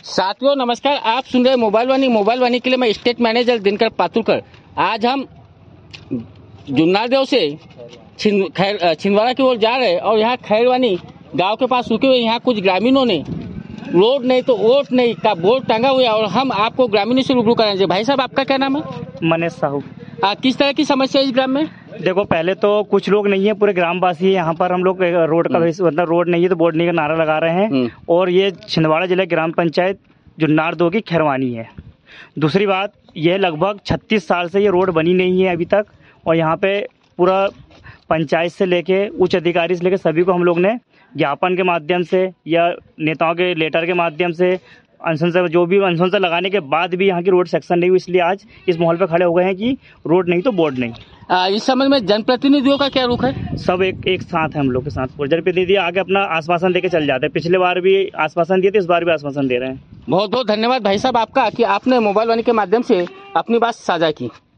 साथियों नमस्कार, आप सुन रहे मोबाइल वाणी के लिए मैं स्टेट मैनेजर दिनकर पातुरकर। आज हम जुन्नारदेव से छिंदवाड़ा की ओर जा रहे हैं और यहाँ खैरवानी गांव के पास रुके हुए यहाँ कुछ ग्रामीणों ने रोड नहीं तो वोट नहीं का बोर्ड टांगा हुआ है और हम आपको ग्रामीणों से रूबरू कराएंगे। भाई साहब, आपका क्या नाम है? मनीष साहू। किस तरह की समस्या है इस ग्राम में? देखो, पहले तो कुछ लोग नहीं है, पूरे ग्रामवासी है यहाँ पर। हम लोग रोड का मतलब रोड नहीं है तो बोर्ड नहीं का नारा लगा रहे हैं। और ये छिंदवाड़ा जिला ग्राम पंचायत जुन्नारदेव की खैरवानी है। दूसरी बात, यह लगभग 36 साल से ये रोड बनी नहीं है अभी तक। और यहाँ पे पूरा पंचायत से लेके उच्च अधिकारी से लेके सभी को हम लोग ने ज्ञापन के माध्यम से या नेताओं के लेटर के माध्यम से अनुशंसा लगाने के बाद भी यहाँ की रोड सेक्शन नहीं हुई। इसलिए आज इस माहौल पे खड़े हो गए हैं कि रोड नहीं तो बोर्ड नहीं। इस संबंध में जनप्रतिनिधियों का क्या रुख है? सब एक साथ है हम लोग के साथ। जनप्रतिनिधि आगे अपना आश्वासन देके चल जाते हैं। पिछले बार भी आश्वासन दिए थे, इस बार भी आश्वासन दे रहे हैं। बहुत बहुत धन्यवाद भाई साहब आपका कि आपने मोबाइल वाणी के माध्यम से अपनी बात साझा की।